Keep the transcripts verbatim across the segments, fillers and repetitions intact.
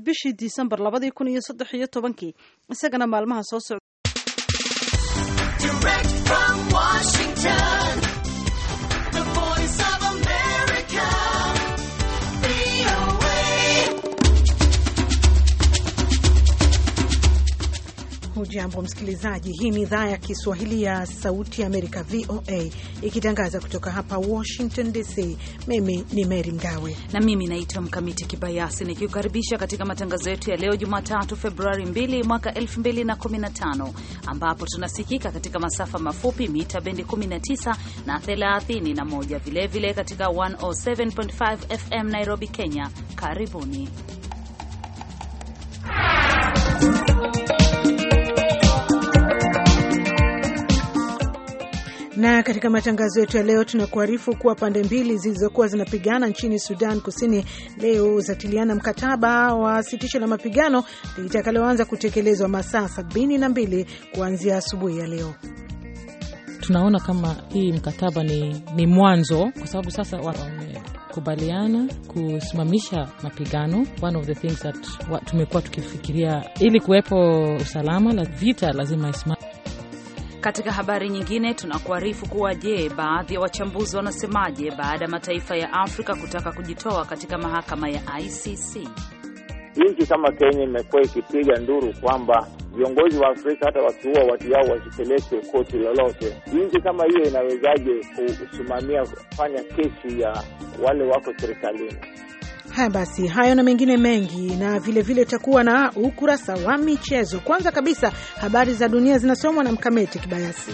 bishii December labada kun iyo saddex iyo tobankii isagana maalmaha soo socda. Direct from Washington, the voice of America, V O A. Hujambo msikilizaji, hii ni idhaa ya Kiswahili ya Sauti ya Amerika V O A ikitangaza kutoka hapa Washington D C. Mimi ni Mary Mgawe na mimi naitwa Mkamiti Kibayasi nikikukaribisha katika matangazo yetu ya leo Jumatatu Februari mbili mwaka elfu mbili na kumi na tano, ambapo tunasikika katika masafa mafupi mita bendi kumi na tisa na thelathini na moja, vile vile katika one oh seven point five F M Nairobi, Kenya. Karibuni. Na katika matangazo yetu ya leo tunakuarifu kuwa pande mbili zilizokuwa zinapigana nchini Sudan Kusini leo zatiliana mkataba wa sitisho la mapigano litakaloanza kutekelezwa masaa sabini na mbili kuanzia asubuhi ya leo. Tunaona kama hii mkataba ni, ni mwanzo, kwa sababu sasa wamekubaliana kusimamisha mapigano. One of the things that tumekuwa tukifikiria ili kuwepo usalama la vita lazima isimame. Katika habari nyingine tunakuarifu kuwa je, baadhi ya wachambuzi wanasemaje baada ya mataifa ya Afrika kutaka kujitoa katika mahakama ya I C C. Nchi kama Kenya imekuwa ikipiga nduru kwamba viongozi wa Afrika hata wakiua watu yao wasipeleke koti lolote. Nchi kama hiyo inawezaje kusimamia kufanya kesi ya wale wako serikalini? Haya basi, hayo na mengine mengi, na vile vile takuwa na ukurasa wa michezo. Kwanza kabisa habari za dunia zinasomwa na Mkamiti Kibayasi.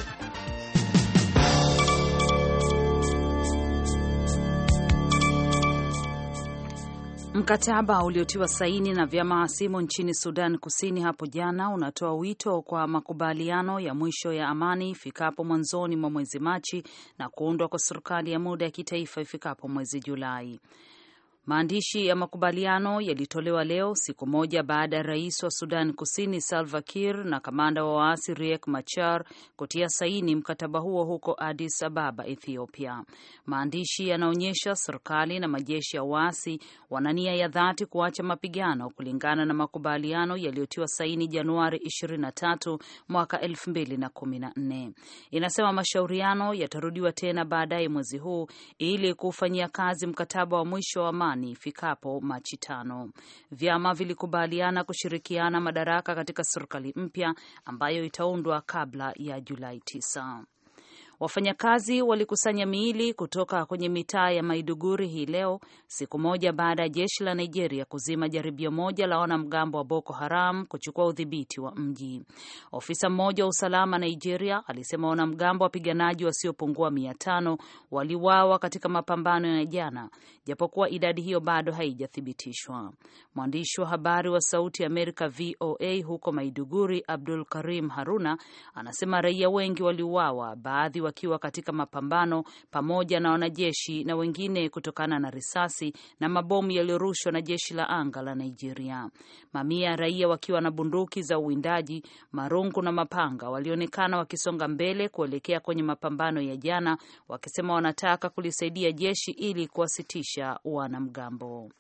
Mkataba uliotiwa saini na vyama hasimu nchini Sudan Kusini hapo jana unatoa wito kwa makubaliano ya mwisho ya amani ifikapo mwanzoni mwa mwezi Machi na kuundwa kwa serikali ya muda ya kitaifa ifikapo mwezi Julai. Maandishi ya makubaliano yalitolewa leo, siku moja baada ya rais wa Sudan Kusini Salva Kiir na kamanda wa waasi Riek Machar kutia saini mkataba huo huko Addis Ababa, Ethiopia. Maandishi yanaonyesha serikali na majeshi ya waasi wana nia ya dhati kuacha mapigano kulingana na makubaliano yaliyotiwa saini Januari ishirini na tatu mwaka elfu mbili na kumi na nne. Inasema mashauriano yatarudiwa tena baadaye mwezi huu ili kufanyia kazi mkataba wa mwisho wa amani ifikapo Machi tano. Vyama vilikubaliana kushirikiana madaraka katika serikali mpya ambayo itaundwa kabla ya Julai tisa. Wafanyakazi walikusanya miili kutoka kwenye mitaa ya Maiduguri hii leo, siku moja baada ya jeshi la Nigeria kuzima jaribio moja la wanamgambo wa Boko Haram kuchukua udhibiti wa mji. Ofisa mmoja wa usalama Nigeria alisema wanamgambo wapiganaji wasiopungua mia tano waliuawa katika mapambano ya jana, japokuwa idadi hiyo bado haijathibitishwa. Mwandishi wa habari wa Sauti ya Amerika V O A huko Maiduguri, Abdul Karim Haruna, anasema raia wengi waliuawa, baadhi wakiwa katika mapambano pamoja na wanajeshi na wengine kutokana na risasi na mabomu yaliyorushwa na jeshi la anga la Nigeria. Mamia ya raia wakiwa na bunduki za uwindaji, marungu na mapanga walionekana wakisonga mbele kuelekea kwenye mapambano ya jana, wakisema wanataka kulisaidia jeshi ili kuwasitisha wanamgambo.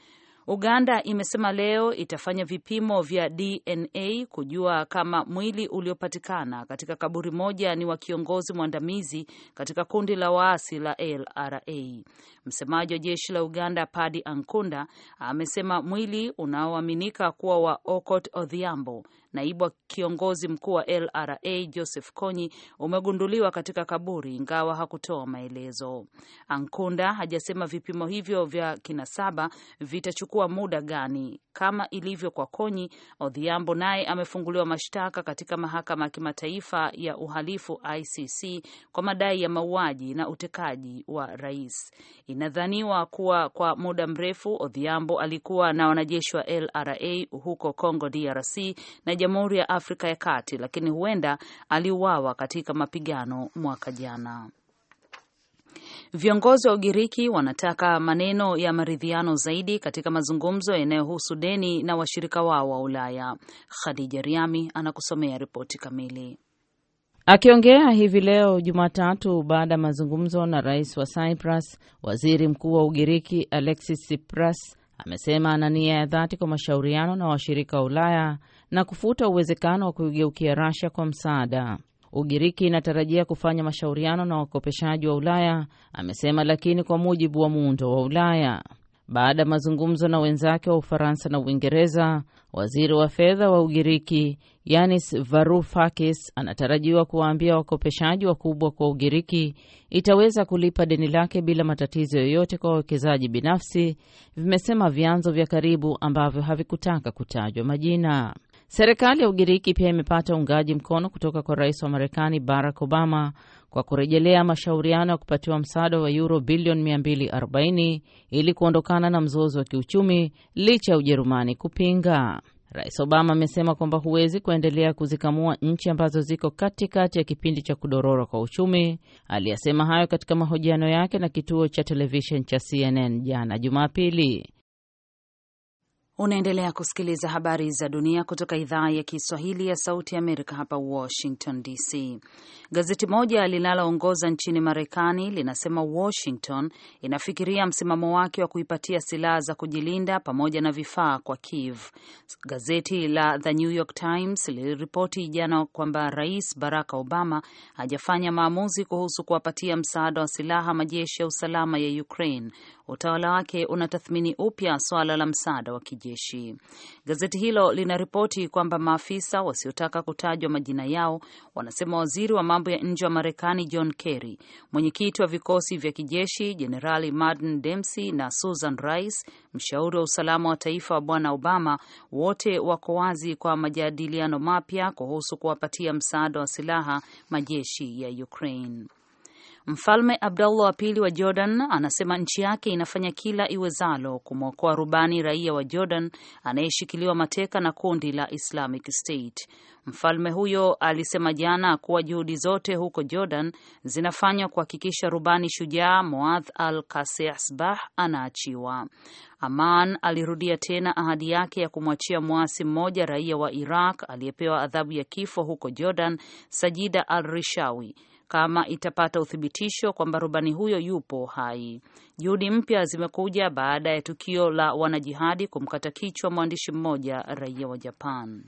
Uganda imesema leo itafanya vipimo vya D N A kujua kama mwili uliopatikana katika kaburi moja ni wa kiongozi mwandamizi katika kundi la waasi la L R A. Msemaji wa jeshi la Uganda Paddy Ankunda amesema mwili unaoaminika kuwa wa Okot Odhiambo, naibu wa kiongozi mkuu wa L R A Joseph Kony, umegunduliwa katika kaburi, ingawa hakutoa maelezo. Ankunda hajasema vipimo hivyo vya kinasaba vitachukua muda gani. Kama ilivyo kwa Kony, Odhiambo naye amefunguliwa mashtaka katika mahakama ya kimataifa ya uhalifu I C C kwa madai ya mauaji na utekaji wa rais. Inadhaniwa kuwa kwa muda mrefu Odhiambo alikuwa na wanajeshi wa L R A huko Congo D R C na Jamhuri ya Afrika ya Kati, lakini huenda aliuawa katika mapigano mwaka jana. Viongozi wa Ugiriki wanataka maneno ya maridhiano zaidi katika mazungumzo yanayohusu deni na washirika wao wa Ulaya. Khadija Riami anakusomea ripoti kamili. Akiongea hivi leo Jumatatu baada ya mazungumzo na rais wa Cyprus, waziri mkuu wa Ugiriki Alexis Tsipras amesema ana nia ya dhati kwa mashauriano na washirika wa Ulaya na kufuta uwezekano wa kuigeukia Russia kwa msaada. Ugiriki inatarajia kufanya mashauriano na wakopeshaji wa Ulaya, amesema, lakini kwa mujibu wa muundo wa Ulaya. Baada ya mazungumzo na wenzake wa Ufaransa na Uingereza, waziri wa fedha wa Ugiriki Yanis Varoufakis anatarajiwa kuwaambia wakopeshaji wakubwa kwa Ugiriki itaweza kulipa deni lake bila matatizo yoyote kwa wawekezaji binafsi, vimesema vyanzo vya karibu ambavyo havikutaka kutajwa majina. Serikali ya Ugiriki pia imepata uungaji mkono kutoka kwa rais wa Marekani Barack Obama kwa kurejelea mashauriano ya kupatiwa msaada wa euro bilioni mia mbili arobaini ili kuondokana na mzozo wa kiuchumi licha ya Ujerumani kupinga. Rais Obama amesema kwamba huwezi kuendelea kuzikamua nchi ambazo ziko katikati ya kipindi cha kudorora kwa uchumi. Aliyasema hayo katika mahojiano yake na kituo cha television cha C N N jana Jumapili. Unaendelea kusikiliza habari za dunia kutoka idhaa ya Kiswahili ya Sauti ya Amerika hapa Washington D C. Gazeti moja linaloongoza nchini Marekani linasema Washington inafikiria msimamo wake wa kuipatia silaha za kujilinda pamoja na vifaa kwa Kiev. Gazeti la The New York Times liliripoti jana kwamba Rais Barack Obama hajafanya maamuzi kuhusu kuwapatia msaada wa silaha majeshi ya usalama ya Ukraine. Utawala wake unatathmini upya swala la msaada wa kijeshi. Gazeti hilo linaripoti kwamba maafisa wasiotaka kutajwa majina yao wanasema waziri wa mambo ya nje wa Marekani John Kerry, mwenyekiti wa vikosi vya kijeshi Jenerali Martin Dempsey na Susan Rice, mshauri wa usalama wa taifa wa Bwana Obama, wote wako wazi kwa majadiliano mapya kuhusu kuwapatia msaada wa silaha majeshi ya Ukraine. Mfalme Abdullah wa pili wa Jordan anasema nchi yake inafanya kila iwezalo kumwokoa rubani raia wa Jordan anayeshikiliwa mateka na kundi la Islamic State. Mfalme huyo alisema jana kuwa juhudi zote huko Jordan zinafanywa kuhakikisha rubani shujaa Muadh al-Qasasbah anaachiwa. Aman alirudia tena ahadi yake ya kumwachia muasi mmoja raia wa Iraq aliyepewa adhabu ya kifo huko Jordan, Sajida al-Rishawi, kama itapata uthibitisho kwamba rubani huyo yupo hai. Juhudi mpya zimekuja baada ya tukio la wanajihadi kumkata kichwa mwandishi mmoja raia wa Japan.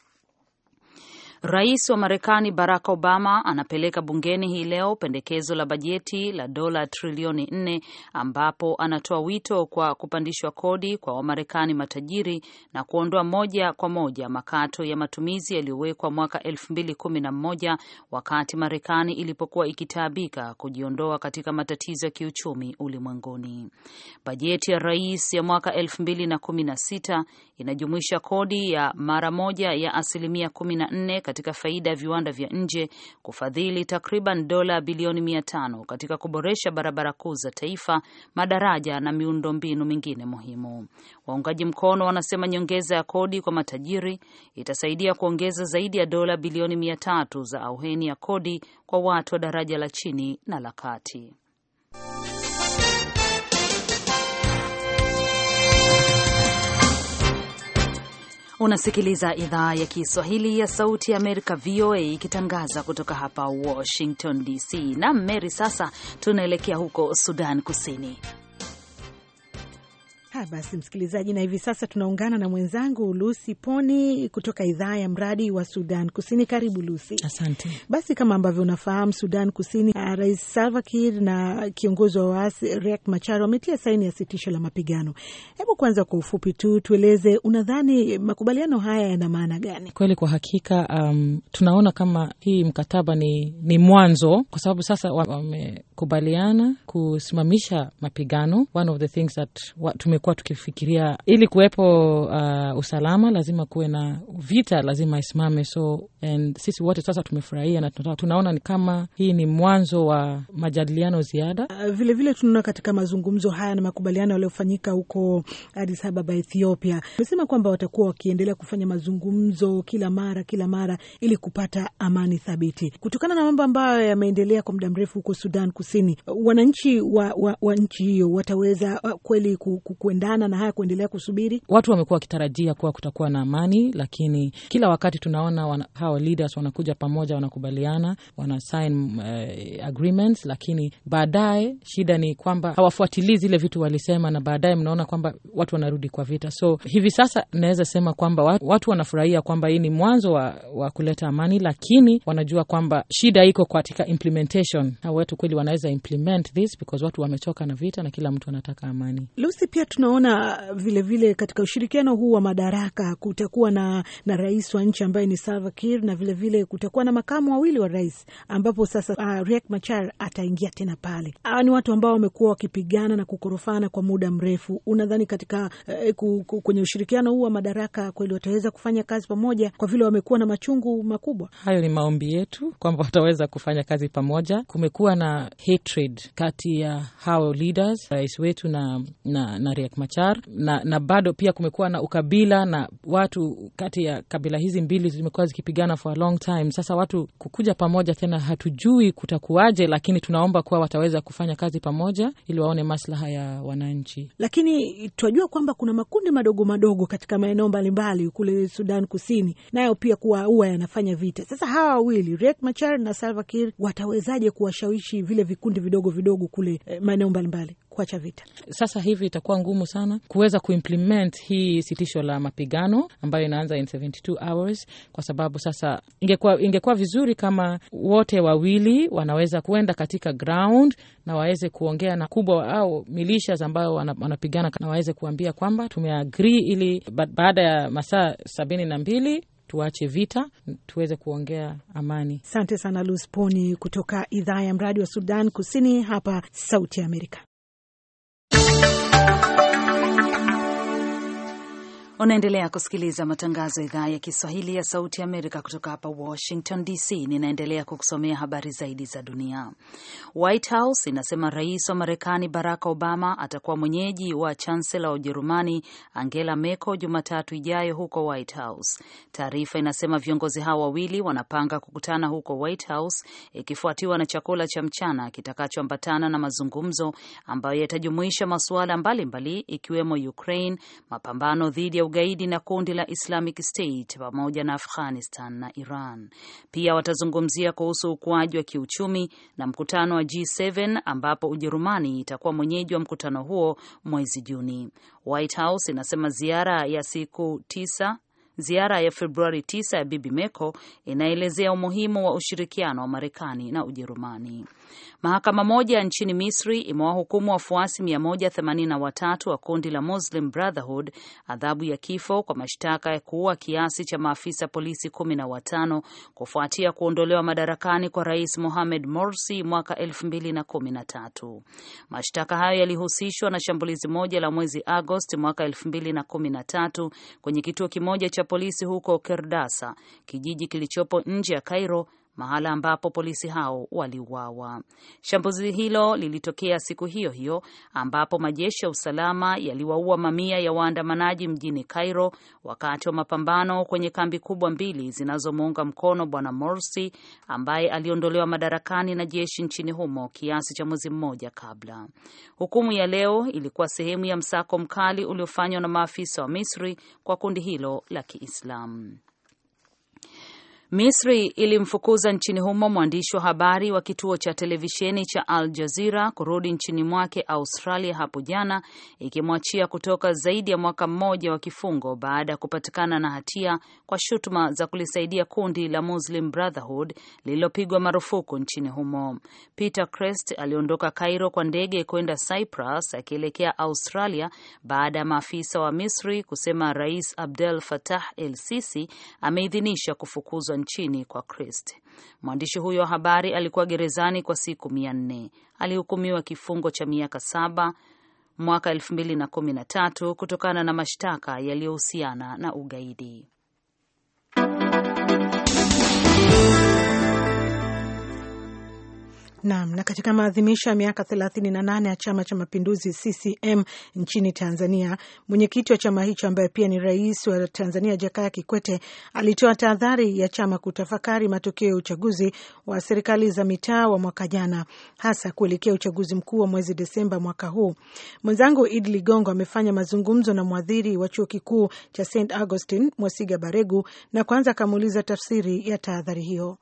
Rais wa Marekani Barack Obama anapeleka bungeni hii leo pendekezo la bajeti la dola trilioni nne ambapo anatoa wito kwa kupandishwa kodi kwa Wamarekani matajiri na kuondoa moja kwa moja makato ya matumizi yaliyowekwa mwaka elfu mbili kumi na moja wakati Marekani ilipokuwa ikitaabika kujiondoa katika matatizo ya kiuchumi ulimwenguni. Bajeti ya rais ya mwaka elfu mbili kumi na sita inajumuisha kodi ya mara moja ya asilimia kumi na nne katika faida ya viwanda vya nje, kufadhili takriban dola bilioni mia tano katika kuboresha barabara kuu za taifa, madaraja na miundombinu mingine muhimu. Waungaji mkono wanasema nyongeza ya kodi kwa matajiri itasaidia kuongeza zaidi ya dola bilioni mia tatu za auheni ya kodi kwa watu wa daraja la chini na la kati. Unasikiliza idhaa ya Kiswahili ya Sauti ya Amerika V O A ikitangaza kutoka hapa Washington D C. Na Mary, sasa tunaelekea huko Sudan Kusini. Ha, basi msikilizaji, na hivi sasa tunaungana na mwenzangu Lucy Poni kutoka idhaa ya mradi wa Sudan Kusini. Karibu Lucy. Asante. Basi kama ambavyo unafahamu, Sudan Kusini, Rais Salva Kiir na kiongozi wa waasi Riek Machar wametia saini ya sitisho la mapigano. Hebu kwanza kwa ufupi tu tueleze, unadhani makubaliano haya yana maana gani? Kweli kwa hakika um, tunaona kama hii mkataba ni, ni mwanzo, kwa sababu sasa wamekubaliana kusimamisha mapigano. One of the things that tume kwa tukifikiria ili kuwepo uh, usalama lazima kuwe na vita, lazima isimame. So and sisi wote sasa tumefurahia na tunaona ni kama hii ni mwanzo wa majadiliano ziada. Uh, vile vile tunaona katika mazungumzo haya na makubaliano yaliyofanyika huko Addis Ababa, Ethiopia, wamesema kwamba watakuwa wakiendelea kufanya mazungumzo kila mara kila mara ili kupata amani thabiti. Kutokana na mambo ambayo yameendelea kwa muda mrefu huko Sudan Kusini, wananchi wa, wa, wa nchi hiyo wataweza uh, kweli ku, ku, kuendana na haya kuendelea kusubiri? Watu wamekuwa wakitarajia kuwa kutakuwa na amani, lakini kila wakati tunaona wana, hawa leaders wanakuja pamoja, wanakubaliana, wana sign uh, agreements, lakini baadaye shida ni kwamba hawafuatilii zile vitu walisema, na baadaye mnaona kwamba watu wanarudi kwa vita. So hivi sasa naweza sema kwamba watu, watu wanafurahia kwamba hii ni mwanzo wa, wa kuleta amani, lakini wanajua kwamba shida iko katika implementation. Hawa watu kweli wanaweza implement this because watu wamechoka na vita na kila mtu anataka amani. Lucy, pia tunaona vile vile katika ushirikiano huu wa madaraka kutakuwa na, na rais wa nchi ambaye ni Salva Kiir, na vile vile kutakuwa na makamu wawili wa rais ambapo sasa uh, Riek Machar ataingia tena pale. Hawa ni watu ambao wamekuwa wakipigana na kukorofana kwa muda mrefu. Unadhani katika uh, kwenye ushirikiano huu wa madaraka kweli wataweza kufanya kazi pamoja kwa vile wamekuwa na machungu makubwa? Hayo ni maombi yetu kwamba wataweza kufanya kazi pamoja. Kumekuwa na hatred kati ya hao leaders, rais wetu na, na, na Riek Machar, na, na bado pia kumekuwa na ukabila, na watu kati ya kabila hizi mbili zimekuwa zikipigana for a long time. Sasa watu kukuja pamoja tena hatujui kutakuaje, lakini tunaomba kuwa wataweza kufanya kazi pamoja ili waone maslaha ya wananchi. Lakini tunajua kwamba kuna makundi madogo madogo katika maeneo mbalimbali kule Sudan Kusini, nayo pia kuwa huwa yanafanya vita. Sasa hawa wawili Riek Machar na Salva Kiir watawezaje kuwashawishi vile vikundi vidogo vidogo kule eh, maeneo mbalimbali kuacha vita? Sasa hivi itakuwa ngumu sana kuweza kuimplement hii sitisho la mapigano ambayo inaanza in seventy-two hours, kwa sababu sasa ingekuwa ingekuwa vizuri kama wote wawili wanaweza kuenda katika ground na waweze kuongea na kubwa au militias ambao wanapigana, na waweze kuambia kwamba tumeagree ili baada ya masaa sabini na mbili tuache vita, tuweze kuongea amani. Asante sana Luz Poni kutoka idhaa ya mradi wa Sudan Kusini hapa Sauti ya Amerika. Unaendelea kusikiliza matangazo ya idhaa ya Kiswahili ya Sauti ya Amerika kutoka hapa Washington D C. Ninaendelea kukusomea habari zaidi za dunia. White House inasema rais wa Marekani Barack Obama atakuwa mwenyeji wa chancellor wa Ujerumani Angela Merkel Jumatatu ijayo huko White House. Taarifa inasema viongozi hao wawili wanapanga kukutana huko White House, ikifuatiwa na chakula cha mchana kitakachoambatana na mazungumzo ambayo yatajumuisha masuala mbalimbali ikiwemo Ukraine, mapambano dhidi ya ugaidi na kundi la Islamic State pamoja na Afghanistan na Iran. Pia watazungumzia kuhusu ukuaji wa kiuchumi na mkutano wa G seven ambapo Ujerumani itakuwa mwenyeji wa mkutano huo mwezi Juni. White House inasema ziara ya siku tisa Ziara ya Februari tisa ya Bibi Merkel inaelezea umuhimu wa ushirikiano wa Marekani na Ujerumani. Mahakama moja nchini Misri imewahukumu wafuasi mia moja themanini na watatu wa kundi la Muslim Brotherhood adhabu ya kifo kwa mashtaka ya kuua kiasi cha maafisa polisi kumi na watano kufuatia kuondolewa madarakani kwa Rais Mohamed Morsi mwaka elfu mbili na kumi na tatu. Mashtaka hayo yalihusishwa na shambulizi moja la mwezi Agosti mwaka elfu mbili na kumi na tatu kwenye kituo kimoja cha polisi huko Kerdasa, kijiji kilichopo nje ya Cairo, mahala ambapo polisi hao waliuawa. Shambulizi hilo lilitokea siku hiyo hiyo ambapo majeshi ya usalama yaliwaua mamia ya waandamanaji mjini Cairo wakati wa mapambano kwenye kambi kubwa mbili zinazomuunga mkono Bwana Morsi ambaye aliondolewa madarakani na jeshi nchini humo kiasi cha mwezi mmoja kabla. Hukumu ya leo ilikuwa sehemu ya msako mkali uliofanywa na maafisa wa Misri kwa kundi hilo la Kiislamu. Misri ilimfukuza nchini humo mwandishi wa habari wa kituo cha televisheni cha Al Jazeera kurudi nchini mwake Australia hapo jana, ikimwachia kutoka zaidi ya mwaka mmoja wa kifungo baada ya kupatikana na hatia kwa shutuma za kulisaidia kundi la Muslim Brotherhood lililopigwa marufuku nchini humo. Peter Crest aliondoka Cairo kwa ndege kwenda Cyprus akielekea Australia baada ya maafisa wa Misri kusema Rais Abdel Fattah el-Sisi ameidhinisha kufukuzwa nchini kwa Crest. Mwandishi huyo wa habari alikuwa gerezani kwa siku mia nne. Alihukumiwa kifungo cha miaka saba mwaka elfu mbili na kumi na tatu kutokana na mashtaka yaliyohusiana na ugaidi. Naam, na katika maadhimisho ya miaka thelathini na nane ya Chama cha Mapinduzi C C M nchini Tanzania, mwenyekiti wa chama hicho ambaye pia ni rais wa Tanzania Jakaya Kikwete alitoa tahadhari ya chama kutafakari matokeo ya uchaguzi wa serikali za mitaa wa mwaka jana, hasa kuelekea uchaguzi mkuu wa mwezi Desemba mwaka huu. Mwenzangu Idi Ligongo amefanya mazungumzo na mwadhiri wa chuo kikuu cha Saint Augustine Mwesiga Baregu na kwanza akamuuliza tafsiri ya tahadhari hiyo.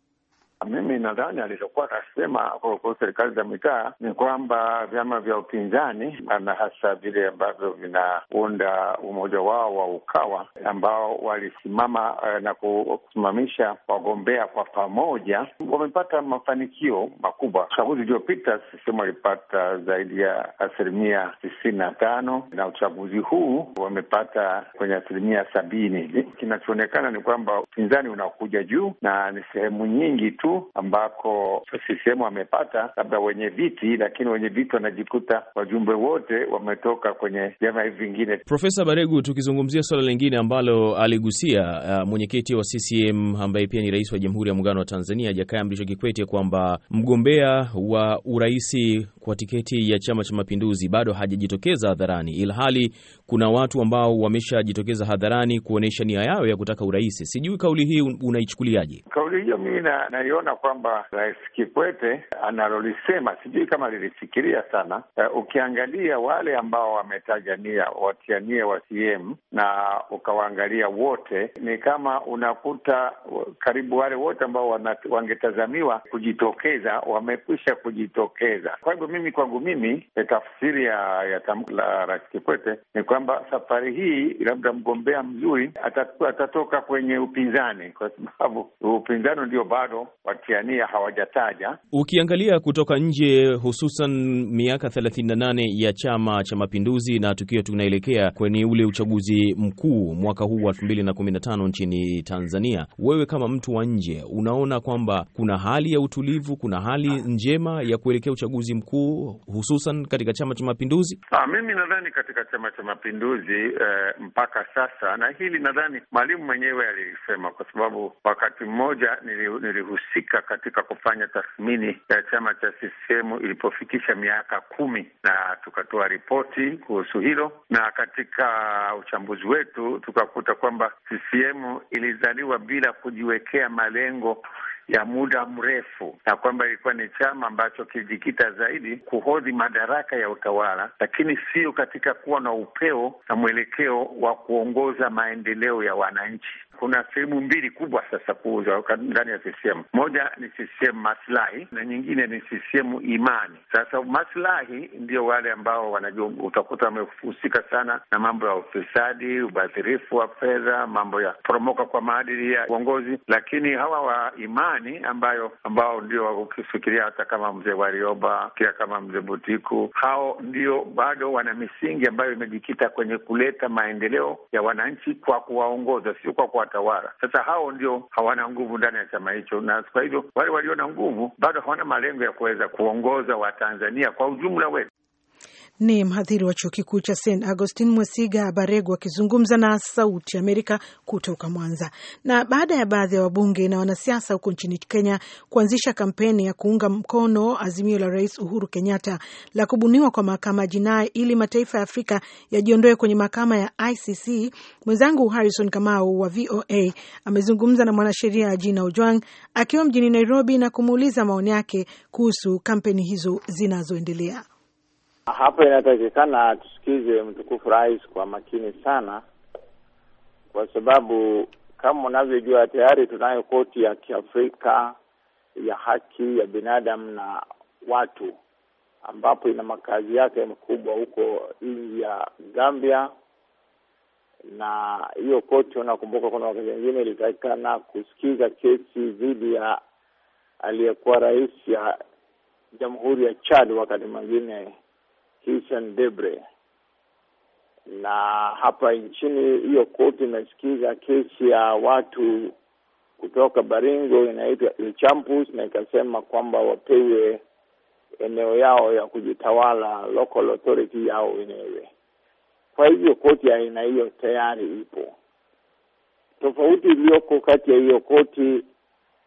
Mimi nadhani alichokuwa anasema kwa serikali za mitaa ni kwamba vyama vya upinzani na hasa vile ambavyo vinaunda umoja wao wa Ukawa ambao walisimama na kusimamisha wagombea kwa pamoja wamepata mafanikio makubwa. Uchaguzi uliopita sisi walipata zaidi ya asilimia tisini na tano na uchaguzi huu wamepata kwenye asilimia sabini. Kinachoonekana ni kwamba upinzani unakuja juu na ni sehemu nyingi tu ambako C C M wamepata labda wenye viti, lakini wenye viti wanajikuta wajumbe wote wametoka kwenye vyama hivi vingine. Profesa Baregu, tukizungumzia swala lingine ambalo aligusia uh, mwenyekiti wa C C M ambaye pia ni rais wa Jamhuri ya Muungano wa Tanzania Jakaya Mrisho Kikwete kwamba mgombea wa uraisi kwa tiketi ya Chama cha Mapinduzi bado hajajitokeza hadharani, ilhali kuna watu ambao wameshajitokeza hadharani kuonesha nia yao ya kutaka uraisi. Sijui kauli hii unaichukuliaje? Kauli hiyo mimi na naiona kwamba Rais Kikwete analolisema sijui kama lilifikiria sana. Uh, ukiangalia wale ambao wametajania watiania wa C M na ukawaangalia wote, ni kama unakuta karibu wale wote ambao wangetazamiwa kujitokeza wamekwisha kujitokeza. Kwa hivyo mimi kwangu mimi tafsiri ya, ya tamko la Rais Kikwete ni kwamba safari hii labda mgombea mzuri atatoka, atatoka kwenye upinzani, kwa sababu upinzani ndio bado watiania hawajataja. Ukiangalia kutoka nje, hususan miaka thelathini na nane ya Chama cha Mapinduzi na tukio tunaelekea kwenye ule uchaguzi mkuu mwaka huu wa elfu mbili na kumi na tano nchini Tanzania, wewe kama mtu wa nje unaona kwamba kuna hali ya utulivu, kuna hali njema ya kuelekea uchaguzi mkuu hususan katika Chama cha Mapinduzi? Ah, mimi nadhani katika Chama cha Mapinduzi eh, mpaka sasa, na hili nadhani Mwalimu mwenyewe alisema, kwa sababu wakati mmoja nilihusika katika kufanya tathmini ya chama cha C C M ilipofikisha miaka kumi na tukatoa ripoti kuhusu hilo, na katika uchambuzi wetu tukakuta kwamba C C M ilizaliwa bila kujiwekea malengo ya muda mrefu, na kwamba ilikuwa ni chama ambacho kilijikita zaidi kuhodhi madaraka ya utawala, lakini sio katika kuwa na upeo na mwelekeo wa kuongoza maendeleo ya wananchi. Kuna sehemu mbili kubwa sasa kuuza ndani ya C C M. Moja ni C C M maslahi na nyingine ni C C M imani. Sasa maslahi ndio wale ambao wanajua, utakuta wamehusika sana na mambo ya ufisadi, ubadhirifu wa fedha, mambo ya poromoka kwa maadili ya uongozi, lakini hawa wa imani ambayo ambao ndio ukifikiria hata kama mzee Warioba, pia kama mzee Butiku, hao ndio bado wana misingi ambayo imejikita kwenye kuleta maendeleo ya wananchi kwa kuwaongoza, sio kwa kuwatawala. Sasa hao ndio hawana nguvu ndani ya chama hicho, na kwa hivyo wale walio na nguvu bado hawana malengo ya kuweza kuongoza Watanzania kwa ujumla wetu. Ni mhadhiri wa chuo kikuu cha Saint Augustine Mwesiga Baregu akizungumza na Sauti Amerika kutoka Mwanza. Na baada ya baadhi ya wabunge na wanasiasa huko nchini Kenya kuanzisha kampeni ya kuunga mkono azimio la Rais Uhuru Kenyatta la kubuniwa kwa mahakama ya jinai ili mataifa ya Afrika yajiondoe kwenye mahakama ya I C C, mwenzangu Harrison Kamau wa V O A amezungumza na mwanasheria Gina Ojwang akiwa mjini Nairobi na kumuuliza maoni yake kuhusu kampeni hizo zinazoendelea. Hapa inatakikana tusikize mtukufu rais kwa makini sana, kwa sababu kama unavyojua tayari tunayo koti ya Kiafrika ya haki ya binadamu na watu, ambapo ina makazi yake makubwa huko nchi ya Gambia. Na hiyo koti unakumbuka kuna wakati mwingine ilitakikana kusikiza kesi dhidi ya aliyekuwa rais ya Jamhuri ya Chad wakati mwingine Hissen Debre. Na hapa nchini hiyo koti imesikiza kesi ya watu kutoka Baringo inaitwa Ilchampus, na ikasema kwamba wapewe eneo yao ya kujitawala, local authority yao wenyewe. Kwa hivyo koti ya aina hiyo tayari ipo. Tofauti iliyoko kati ya hiyo koti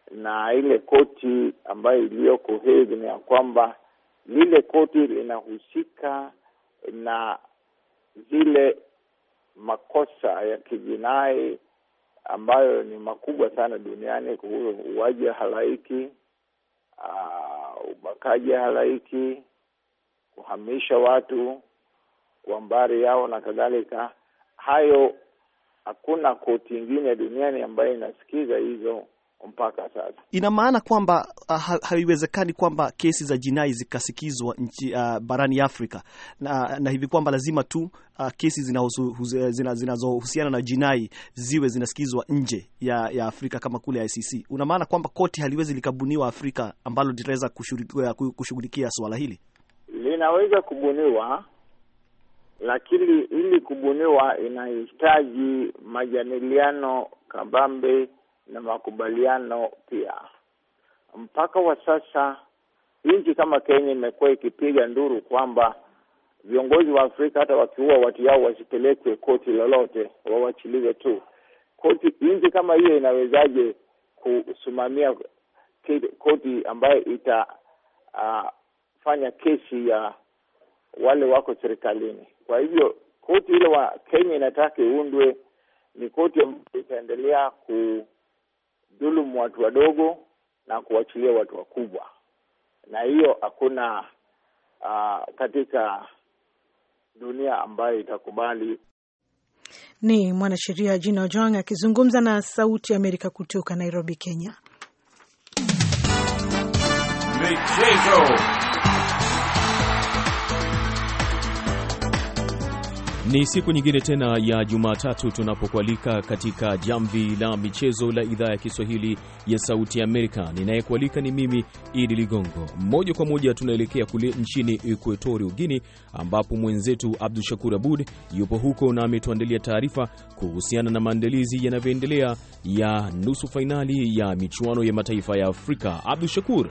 na ile koti ambayo iliyoko Hague ni ya kwamba lile koti linahusika na zile makosa ya kijinai ambayo ni makubwa sana duniani, uwaji halaiki, uh, ubakaji halaiki, kuhamisha watu kwa mbari yao na kadhalika. Hayo hakuna koti nyingine duniani ambayo inasikiza hizo mpaka sasa. Ina maana kwamba uh, haiwezekani kwamba kesi za jinai zikasikizwa nchi uh, barani Afrika na, na hivi kwamba lazima tu uh, kesi zinazohusiana zina, na jinai ziwe zinasikizwa nje ya, ya Afrika kama kule I C C. Una maana kwamba koti haliwezi likabuniwa Afrika ambalo litaweza kushughulikia swala hili? Linaweza kubuniwa, lakini ili kubuniwa inahitaji majadiliano kabambe na makubaliano pia. Mpaka wa sasa nchi kama Kenya imekuwa ikipiga nduru kwamba viongozi wa Afrika hata wakiua watu yao wasipelekwe koti lolote, wawachiliwe tu. Koti nchi kama hiyo inawezaje kusimamia koti ambayo ita uh, fanya kesi ya wale wako serikalini? Kwa hivyo koti ile wa Kenya inataka iundwe ni koti ambayo itaendelea kudhulumu watu wadogo na kuachilia watu wakubwa, na hiyo hakuna uh, katika dunia ambayo itakubali. Ni mwanasheria Gina Ojwang akizungumza na Sauti ya Amerika kutoka Nairobi, Kenya. Michezo. Ni siku nyingine tena ya Jumatatu tunapokualika katika jamvi la michezo la idhaa ya Kiswahili ya Sauti ya Amerika. Ninayekualika ni mimi Idi Ligongo. Moja kwa moja tunaelekea kule nchini Equatorial Guinea ambapo mwenzetu Abdul Shakur Abud yupo huko na ametuandalia taarifa kuhusiana na maandalizi yanavyoendelea ya nusu fainali ya michuano ya mataifa ya Afrika. Abdul Shakur.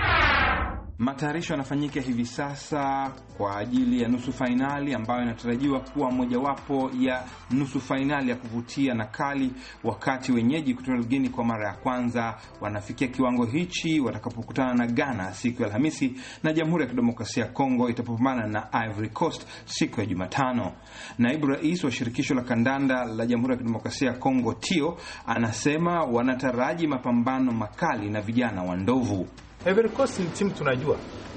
Matayarisho yanafanyika hivi sasa kwa ajili ya nusu fainali ambayo inatarajiwa kuwa mojawapo ya nusu fainali ya kuvutia na kali, wakati wenyeji Equatorial Guinea kwa mara ya kwanza wanafikia kiwango hichi watakapokutana na Ghana siku ya Alhamisi na Jamhuri ya Kidemokrasia ya Kongo itapopambana na Ivory Coast siku ya Jumatano. Naibu Rais wa shirikisho la kandanda la Jamhuri ya Kidemokrasia ya Kongo Tio anasema wanataraji mapambano makali na vijana wa ndovu. Ivory Coast ni timu tunajua,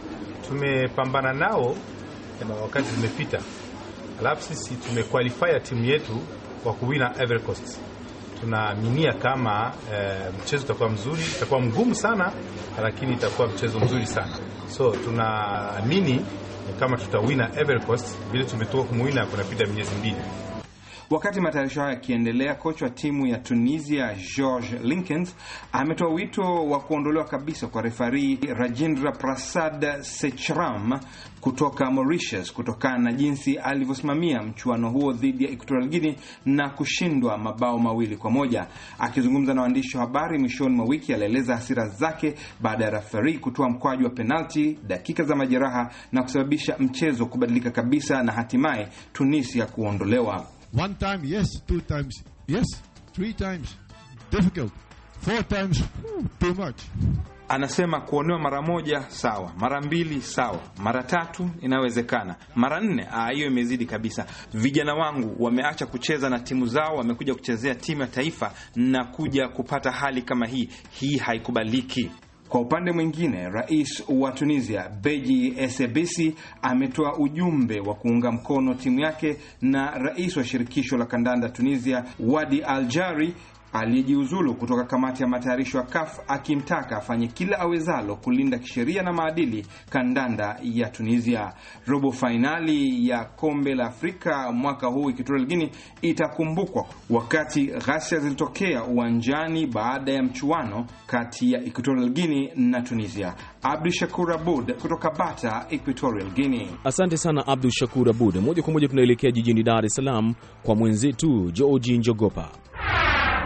tumepambana nao na wakati zimepita, alafu sisi tumequalify timu yetu kwa kuwina Ivory Coast. Tunaaminia kama e, mchezo utakuwa mzuri, utakuwa mgumu sana, lakini itakuwa mchezo mzuri sana. So tunaamini kama tutawina Ivory Coast vile tumetoka kumuwina kunapita miezi mbili. Wakati matayarisho haya yakiendelea, kocha wa timu ya Tunisia George Linkens ametoa wito wa kuondolewa kabisa kwa refari Rajendra Prasad Sechram kutoka Mauritius kutokana na jinsi alivyosimamia mchuano huo dhidi ya Equatorial Guinea na kushindwa mabao mawili kwa moja. Akizungumza na waandishi wa habari mwishoni mwa wiki, alieleza hasira zake baada ya refari kutoa mkwaju wa penalti dakika za majeraha na kusababisha mchezo kubadilika kabisa na hatimaye Tunisia kuondolewa. One time, yes. Two times, yes. Three times, difficult. Four times, too much. Anasema kuonewa mara moja sawa, mara mbili sawa, mara tatu inawezekana, mara nne ah, hiyo imezidi kabisa. Vijana wangu wameacha kucheza na timu zao, wamekuja kuchezea timu ya taifa na kuja kupata hali kama hii. Hii haikubaliki. Kwa upande mwingine, rais wa Tunisia Beji Essebsi ametoa ujumbe wa kuunga mkono timu yake na rais wa shirikisho la kandanda Tunisia Wadi Al-Jari aliyejiuzulu kutoka kamati ya matayarisho ya C A F, akimtaka afanye kila awezalo kulinda kisheria na maadili kandanda ya Tunisia. Robo finali ya kombe la Afrika mwaka huu Equatorial Guinea itakumbukwa wakati ghasia zilitokea uwanjani baada ya mchuano kati ya Equatorial Guinea na Tunisia. Abdul Shakur Abud kutoka Bata, Equatorial Guinea. Asante sana Abdul Shakur Abud. Moja kwa moja tunaelekea jijini Dar es Salaam kwa mwenzetu George Njogopa.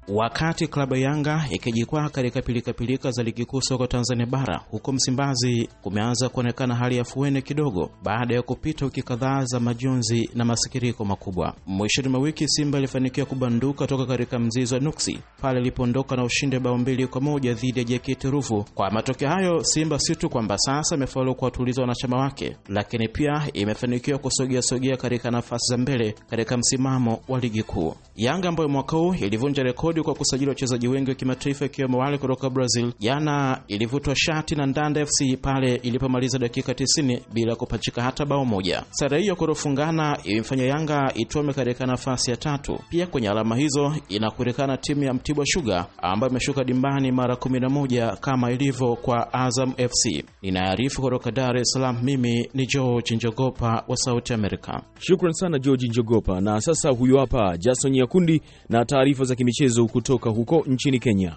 Wakati klabu ya Yanga ikijikwaa katika pilikapilika za ligi kuu soka Tanzania bara, huko Msimbazi kumeanza kuonekana hali ya fueni kidogo baada ya kupita wiki kadhaa za majonzi na masikiriko makubwa. Mwishoni mwa wiki Simba ilifanikiwa kubanduka toka katika mzizi wa nuksi pale ilipoondoka na ushindi bao mbili kwa moja dhidi ya J K T Ruvu. Kwa matokeo hayo, Simba si tu kwamba sasa imefaulu kuwatuliza wanachama wake, lakini pia imefanikiwa kusogea sogea katika nafasi za mbele katika msimamo wa ligi kuu. Yanga ambayo mwaka huu ilivunja rekodi kwa kusajili wachezaji wengi wa kimataifa ikiwemo wale kutoka Brazil, jana ilivutwa shati na Ndanda F C pale ilipomaliza dakika tisini bila kupachika hata bao moja. Sare hiyo kurofungana imefanya Yanga itome katika nafasi ya tatu. Pia kwenye alama hizo inakurekana timu ya Mtibwa Sugar ambayo imeshuka dimbani mara kumi na moja kama ilivyo kwa Azam F C. Ninaarifu kutoka Dar es Salaam, mimi ni George Njogopa wa Sauti America. Shukran sana George Njogopa. Na sasa huyu hapa Jason Nyakundi na taarifa za kimichezo kutoka huko nchini Kenya.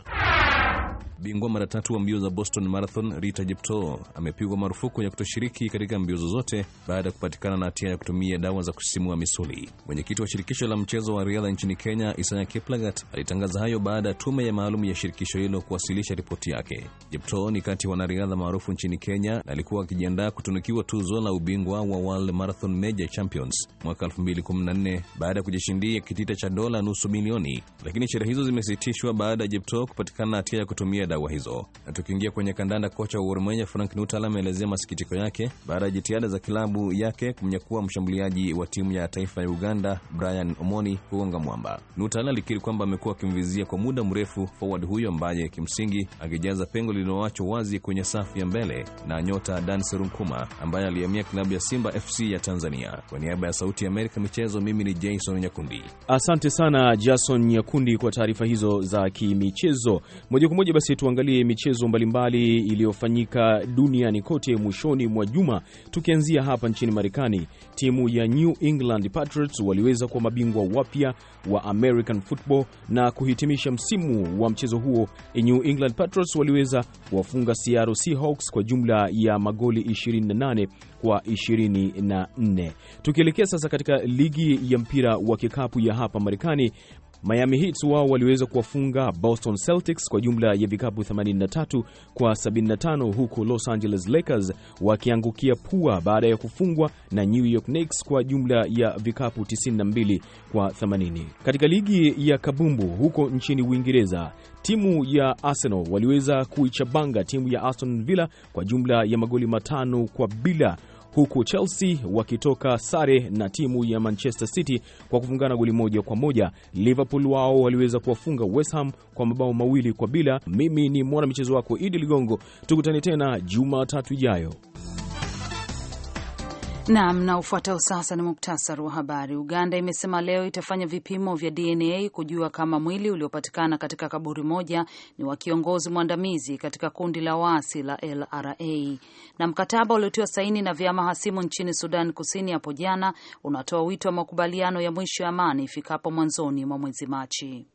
Bingwa mara tatu wa mbio za Boston Marathon Rita Jeptoo amepigwa marufuku ya kutoshiriki katika mbio zozote baada ya kupatikana na hatia ya kutumia dawa za kusisimua misuli. Mwenyekiti wa shirikisho la mchezo wa riadha nchini Kenya, Isaya Kiplagat, alitangaza hayo baada ya tume ya maalum ya shirikisho hilo kuwasilisha ripoti yake. Jeptoo ni kati ya wanariadha maarufu nchini Kenya na alikuwa akijiandaa kutunukiwa tuzo la ubingwa wa World Marathon Major Champions mwaka elfu mbili kumi na nne baada ya kujishindia kitita cha dola nusu milioni, lakini sherehe hizo zimesitishwa baada ya Jeptoo kupatikana na hatia ya kutumia dawa hizo. Na tukiingia kwenye kandanda, kocha wa Urmenya Frank Nutala ameelezea masikitiko yake baada ya jitihada za kilabu yake kumnyakua mshambuliaji wa timu ya taifa ya Uganda Brian Omoni kugonga mwamba. Nutala alikiri kwamba amekuwa akimvizia kwa muda mrefu forward huyo ambaye kimsingi akijaza pengo lililoachwa wazi kwenye safu ya mbele na nyota Dan Serunkuma ambaye alihamia klabu ya Simba F C ya Tanzania. Kwa niaba ya Sauti ya Amerika michezo, mimi ni Jason Nyakundi. Asante sana Jason Nyakundi kwa taarifa hizo za kimichezo. Moja kwa moja basi tuangalie michezo mbalimbali iliyofanyika duniani kote mwishoni mwa juma. Tukianzia hapa nchini Marekani, timu ya New England Patriots waliweza kuwa mabingwa wapya wa American Football na kuhitimisha msimu wa mchezo huo. New England Patriots waliweza kuwafunga Seattle Seahawks kwa jumla ya magoli ishirini na nane kwa ishirini na nne. Tukielekea sasa katika ligi ya mpira wa kikapu ya hapa Marekani, Miami Heat wao waliweza kuwafunga Boston Celtics kwa jumla ya vikapu themanini na tatu kwa sabini na tano, huku Los Angeles Lakers wakiangukia pua baada ya kufungwa na New York Knicks kwa jumla ya vikapu tisini na mbili kwa themanini. Katika ligi ya kabumbu huko nchini Uingereza, timu ya Arsenal waliweza kuichabanga timu ya Aston Villa kwa jumla ya magoli matano kwa bila, huku Chelsea wakitoka sare na timu ya Manchester City kwa kufungana goli moja kwa moja. Liverpool wao waliweza kuwafunga West Ham kwa mabao mawili kwa bila. Mimi ni mwana michezo wako Idi Ligongo, tukutane tena Jumatatu ijayo. Naam, na ufuatao sasa ni muktasari wa habari. Uganda imesema leo itafanya vipimo vya D N A kujua kama mwili uliopatikana katika kaburi moja ni wa kiongozi mwandamizi katika kundi la waasi la L R A. Na mkataba uliotiwa saini na vyama hasimu nchini Sudan Kusini hapo jana unatoa wito wa makubaliano ya mwisho ya amani ifikapo mwanzoni mwa mwezi Machi.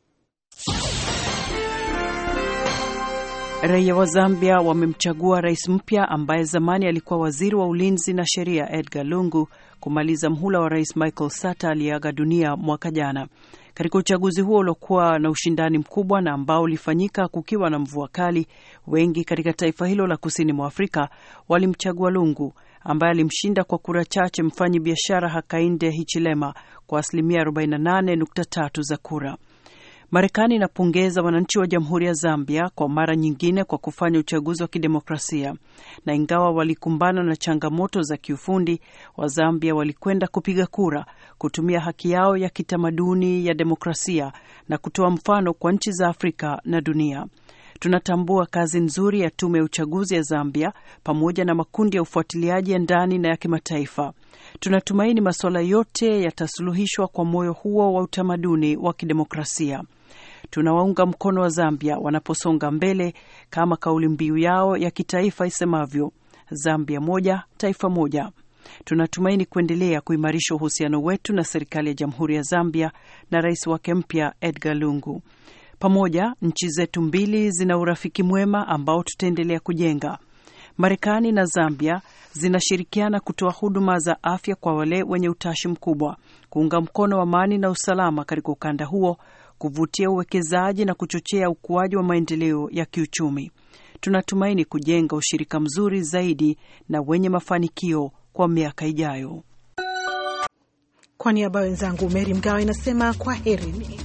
Raia wa Zambia wamemchagua rais mpya ambaye zamani alikuwa waziri wa ulinzi na sheria Edgar Lungu kumaliza mhula wa rais Michael Sata aliyeaga dunia mwaka jana. Katika uchaguzi huo uliokuwa na ushindani mkubwa na ambao ulifanyika kukiwa na mvua kali, wengi katika taifa hilo la kusini mwa Afrika walimchagua Lungu ambaye alimshinda kwa kura chache mfanyi biashara Hakainde Hichilema kwa asilimia arobaini na nane nukta tatu za kura. Marekani inapongeza wananchi wa Jamhuri ya Zambia kwa mara nyingine kwa kufanya uchaguzi wa kidemokrasia, na ingawa walikumbana na changamoto za kiufundi, wa Zambia walikwenda kupiga kura kutumia haki yao ya kitamaduni ya demokrasia na kutoa mfano kwa nchi za Afrika na dunia. Tunatambua kazi nzuri ya tume ya uchaguzi ya Zambia pamoja na makundi ya ufuatiliaji ya ndani na ya kimataifa. Tunatumaini masuala yote yatasuluhishwa kwa moyo huo wa utamaduni wa kidemokrasia. Tunawaunga mkono wa Zambia wanaposonga mbele kama kauli mbiu yao ya kitaifa isemavyo, Zambia moja, taifa moja. Tunatumaini kuendelea kuimarisha uhusiano wetu na serikali ya Jamhuri ya Zambia na rais wake mpya Edgar Lungu. Pamoja, nchi zetu mbili zina urafiki mwema ambao tutaendelea kujenga. Marekani na Zambia zinashirikiana kutoa huduma za afya kwa wale wenye utashi mkubwa, kuunga mkono amani na usalama katika ukanda huo, kuvutia uwekezaji na kuchochea ukuaji wa maendeleo ya kiuchumi. Tunatumaini kujenga ushirika mzuri zaidi na wenye mafanikio kwa miaka ijayo. Kwa niaba ya wenzangu, Mary Mgawe inasema kwa heri.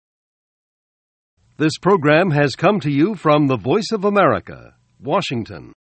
This program has come to you from the Voice of America, Washington.